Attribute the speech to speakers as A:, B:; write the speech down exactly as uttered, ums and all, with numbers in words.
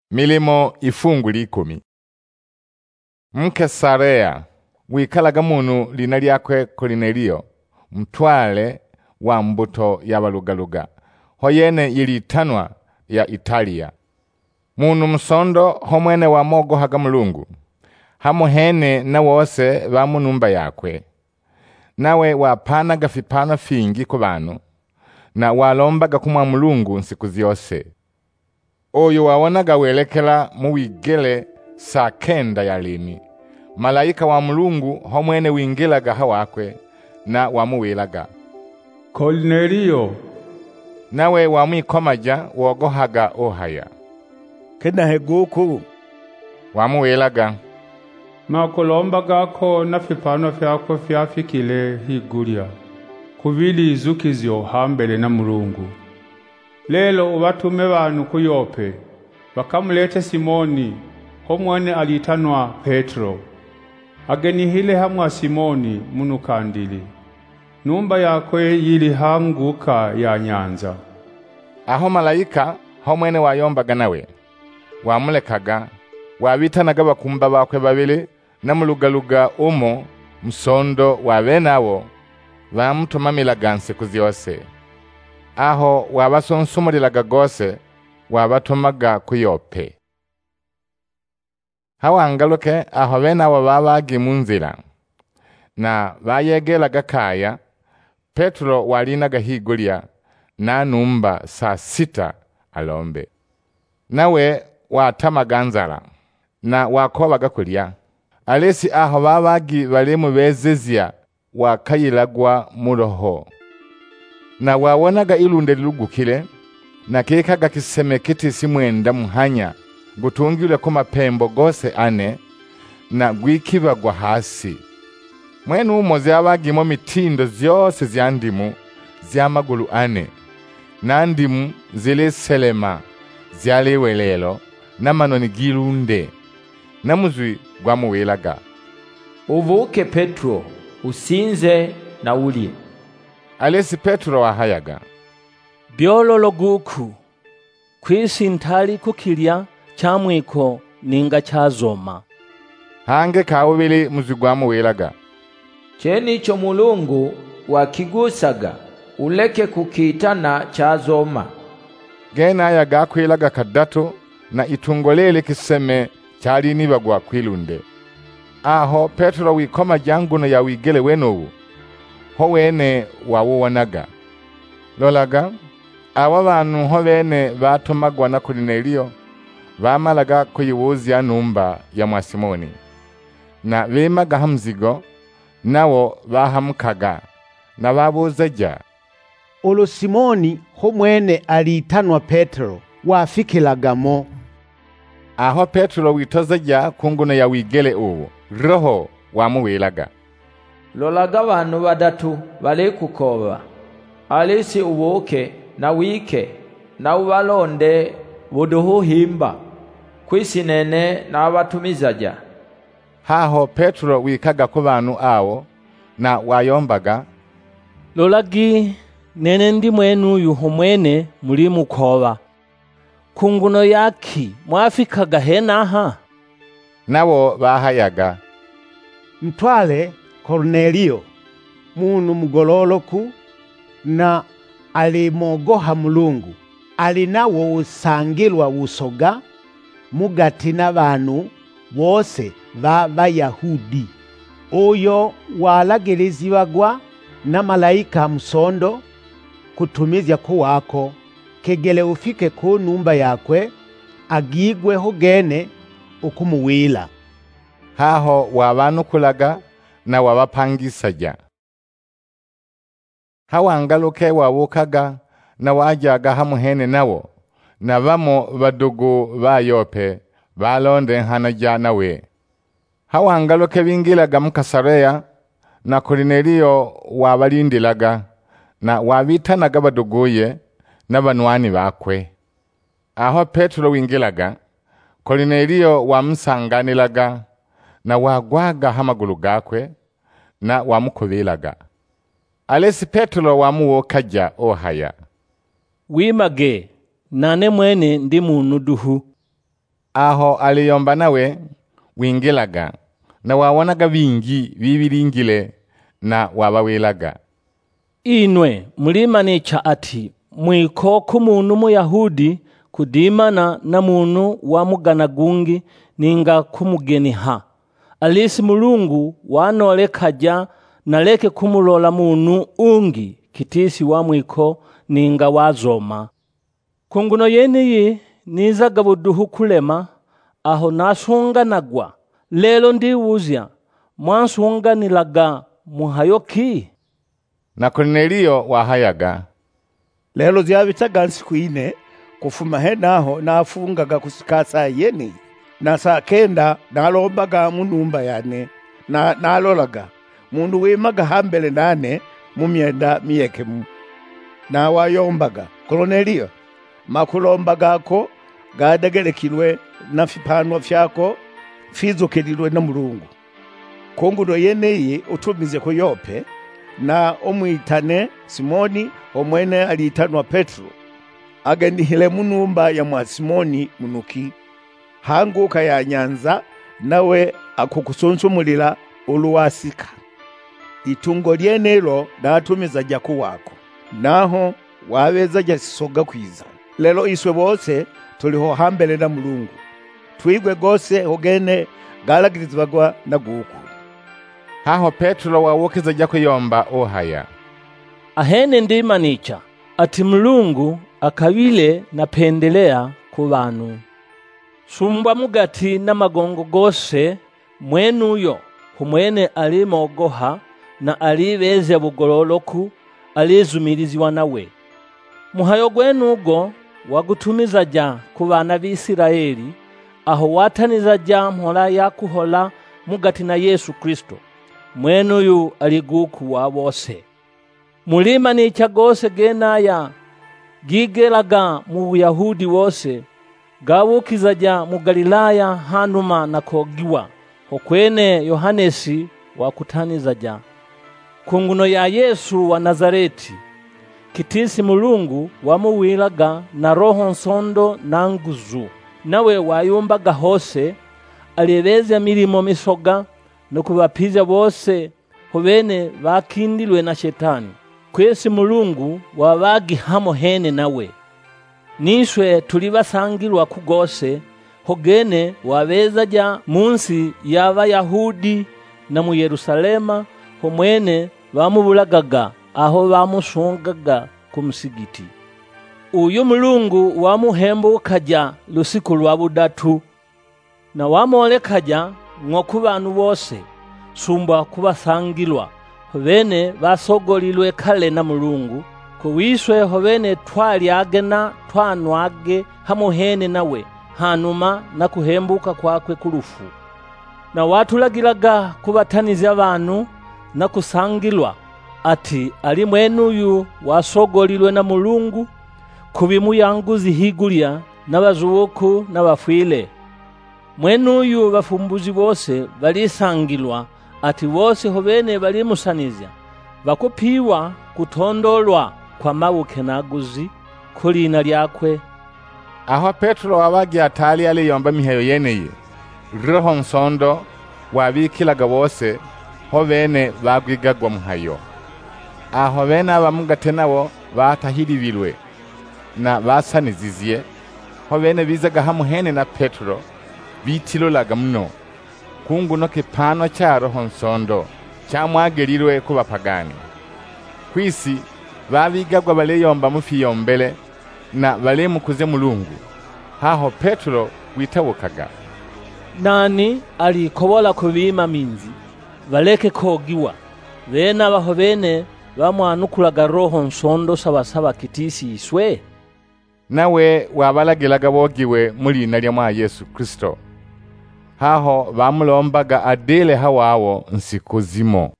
A: Milimo ifungu likumi. Mkesarea wikalaga munu lina lyakwe Kolinelio, mtwale wa mbuto y'abalugaluga, hoyene yilitanwa ya Italia. Munu msondo homwene wamogohaga Mulungu, hamuhene na wose ba munumba yakwe. Nawe wapanaga fipana fingi ku bantu, na walombaga kumwa Mulungu nsiku zyose. Oyo wawonaga welekela mu wigele saa kenda ya limi. Malaika wa Mulungu homwene wingilaga hawakwe na wamuwilaga,
B: Kolinelio.
A: Nawe wamwikomaja wogohaga ohaya.
C: Kenahe guku?
A: Wamuwilaga,
B: Nakulombaga ko na fipano fyako fyafikile higulya, kubili izukizyo hambele na Mulungu. Lelo ubatume bantu ku Yope, bakamulete Simoni, homwene alitanwa Petro. Agenihile hamwa Simoni munukandili. Numba yakwe yili hanguka ya nyanza.
A: Aho malaika homwene wayombaga nawe, wamulekaga, wabitanaga bakumba bakwe babili na mulugaluga umo msondo wabenawo, bamutumamilaga nsiku zyose. Aho wabasonsumurilaga gose, wabatumaga ku Yope. Hawangaluke aho benawo babagi munzira, na bayegelaga kaya, Petro walinaga higulya na numba saa sita alombe. Nawe watamaga nzala, na wakobaga kulya. Alesi aho babagi balimu bezezya wakayilagwa muroho. Na wawonaga ilunde lilugukile, na kikaga kiseme kiti simwenda muhanya, gutungile ku mapembo gose ane, na gwikibagwa hasi. Mwenu umo zyabagimo mitindo zyose zya ndimu zya magulu ane, na ndimu zile selema zyaliwelelo na manoni gilunde. Na muzwi gwamuwilaga,
D: Uvuke Petro, usinze na ulye.
A: Alesi Petro wahayaga,
C: Byololo guku, kwisi ntali kukilya chamwiko ninga chazoma.
A: Hange kawubili muzwi gwamuwilaga,
D: Chenicho Mulungu wakigusaga, uleke kukitana chazoma.
A: Gena ya gakwilaga kadatu, na itungolele kiseme chali nibagwa kwilunde. Aho Petro wikoma janguno ya wigele wenowu, howene wawuwanaga. Lolaga, awa bantu howene batumagwa na Kolinelio, bamalaga kuyiwuzya numba ya mwa Simoni. Na bemaga hamzigo, nawo bahamukaga, na babuzaja,
E: Olo Simoni homwene alitanwa Petro wafikilagamo.
A: Aho Petro witozaja kunguno ya wigele uwu, roho wamuwilaga,
D: Lolaga bantu badatu bali kukoba. Alisi ubuke na wike, na ubalonde buduhu himba, kwisi nene na abatumizaja.
A: Haho Petro wikaga ku bantu awo, na wayombaga,
C: Lolagi nene ndi mwenu yu homwene muli mukoba. Kunguno yaki mwafikaga henaha?
A: Nawo bahayaga,
E: Mtwale Kornelio, munu mugololoku na alimogoha Mulungu, alinawo usangilwa usoga mugati na bantu bose ba Bayahudi. Oyo walagilizibagwa na malaika msondo kutumizya kuwako, kegele ufike ku numba yakwe, agigwe hogene ukumuwila.
A: haho wabanukulaga na wabapangisaja. Hawangaluke wawukaga na wajaga hamuhene nawo, na bamo badugu ba Yope balonde hanaja nawe. Hawangaluke bingilaga mukasarea, na Kolinelio wabalindilaga, na wabitanaga baduguye na banwani bakwe. Aho Petro wingilaga, Kolinelio wamusanganilaga, na wagwaga hamagulu gakwe, na wamukubilaga. Alesi Petro wamuwokaja ohaya,
C: Wimage, nane mwene ndi muntu duhu.
A: aho aliyomba nawe wingilaga na wawonaga bingi bibilingile na wabawilaga.
C: Inwe mulimanica ati mwiko kumuntu muyahudi kudimana na muntu wamugana gungi ninga kumugeniha. Alisi Mulungu wanolekaja naleke kumulola muntu ungi kitisi wa mwiko ninga wazoma. Kunguno yeniyi nizaga buduhu kulema aho nasunganagwa. Lelo ndiwuzya mwansunganilaga muhayoki?
A: Na Kornelio wahayaga.
E: Lelo zyabitaga nsiku ine kufuma henaho nafungaga kusikasa yeni. Na saa kenda nalombaga munumba yane na nalolaga mundu wimaga hambele nane mumyenda miyekemu. Na wayombaga Kornelio makulombagako gadagelekilwe na fipanwa fyako fizukelilwe na Mulungu. Kunguno yeneye utumize ku Yope na omwitane Simoni omwene alitanwa Petro agendihile munumba ya mwa Simoni munuki hanguka ya nyanza nawe akukusunsumulila uluwasika. Itungo lyenelo natumiza jaku wako naho waweza jasisoga kwiza. Lelo iswe bose tuliho hambele na Mulungu twigwe gose hogene galagirizibagwa na guku.
A: Haho Petro wawokeza jako yomba ohaya.
C: Ahene ndimanica ati Mulungu akawile na pendelea ku bantu. Sumbwa mugati na magongo gose mwenuyo humwene alimogoha na alibeze bugololoku alizumiriziwa nawe. Muhayo gwenugo wagutumiza ja ku bana b'Isiraeli aho wataniza ja mhola ya kuhola mugati na Yesu Kristo mwenuyu aliguku wa bose. Mulima ni chagose genaya gigelaga mu Buyahudi wose gabukiza ja mu Galilaya hanuma na kogiwa hokwene Yohanesi wakutaniza ja kunguno ya Yesu wa Nazareti kitisi Mulungu wamuwilaga na roho nsondo na nguzu nawe wayumbaga hose alibeza milimo misoga no kubapiza bose hobene bakindilwe na shetani. Kwesi Mulungu wabagi hamo hene nawe. Niswe tulibasangilwa kugose hogene wabeza ja munsi yaba Yahudi na mu Yerusalema homwene bamubulagaga aho bamusungaga ku musigiti. Uyu Mulungu wamuhembukaja lusiku lwa budatu na wamolekaja ngo ku bantu bose sumba kubasangilwa hobene basogolilwe kale na Mulungu kuwiswe hobene twali agena twanwage hamuhene nawe hanuma na kuhembuka kwakwe kulufu. Na watulagilaga kubataniza abantu na kusangilwa ati ali mwenuyu wasogolilwe na Mulungu kubimu yanguzi higulia na bazuwoku na bafwile. Mwenuyu bafumbuzi bose balisangilwa ati bose hobene balimusanizya bakupiwa kutondolwa kwa mabuke naguzi kulina lyakwe.
A: Aho Petro wabagi atali aliyomba mihayo yeneye roho nsondo wabikilaga bose hobene bagwigagwa muhayo. Aho bene abamugate nabo batahiribilwe na basanizizye hobene bizaga hamuhene na Petro bitilolaga mno kunguno kipano cha roho nsondo chamwagelirwe ku bapagani. Kwisi babigagwa baleyomba mufiyombele na balemukuze Mulungu. Haho Petro witabukaga.
C: Nani alikobola kubima minzi baleke kogiwa bena baho bene bamwanukulaga roho nsondo sabasaba kitisi iswe.
A: Nawe wabalagelaga bogiwe muri na lya Yesu Kristo. Haho bamulombaga adele hawawo nsiku zimo.